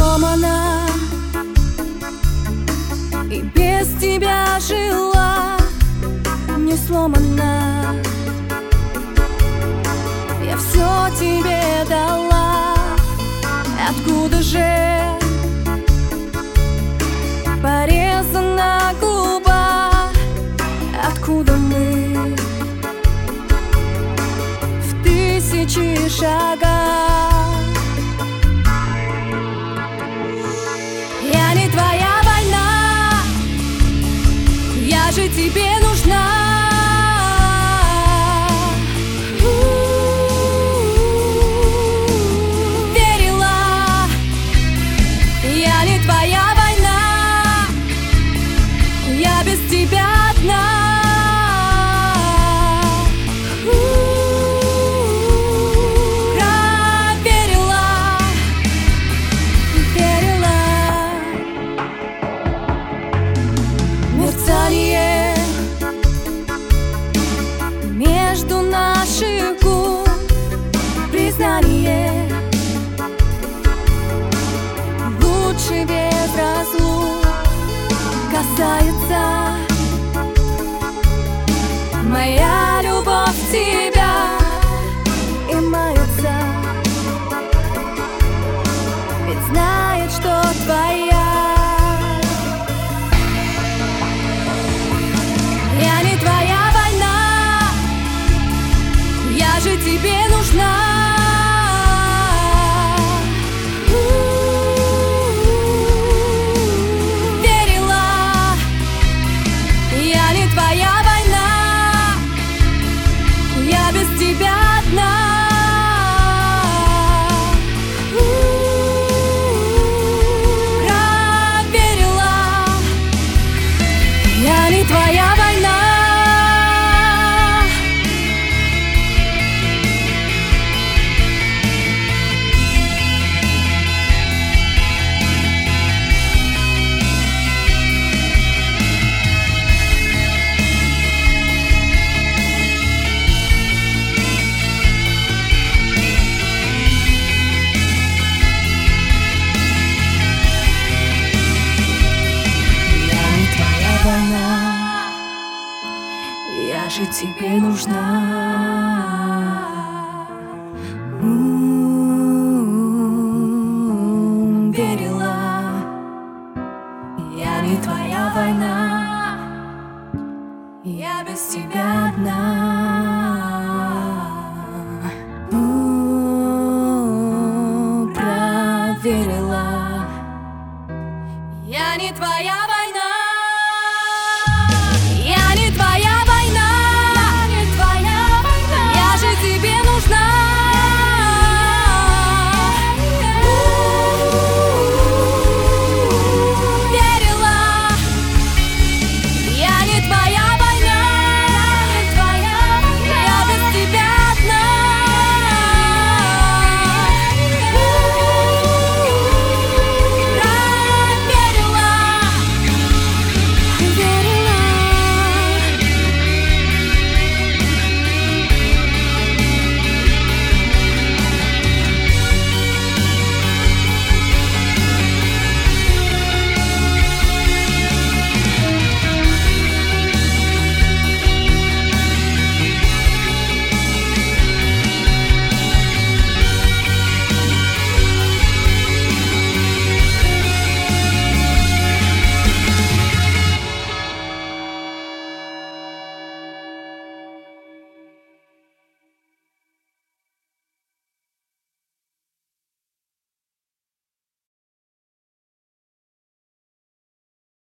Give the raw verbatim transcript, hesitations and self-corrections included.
сломана, и без тебя жила не сломана. Я все тебе дала, откуда же порезана губа, откуда мы в тысячи шагах. Я не твоя война, я же тебе нужна. Верила, я не твоя война, я без тебя одна. Мерцание между наших губ, признание лучше без разлук касается. Моя любовь в тебя и мается, ведь знает, что твоя. Я не твоя война, я же тебе нужна. Верила, я не твоя война, я без тебя одна. Проверила, я не твоя война. Я же тебе нужна. М-м-м, верила, я не твоя война, я без тебя одна. М-м-м, проверила, я не твоя война.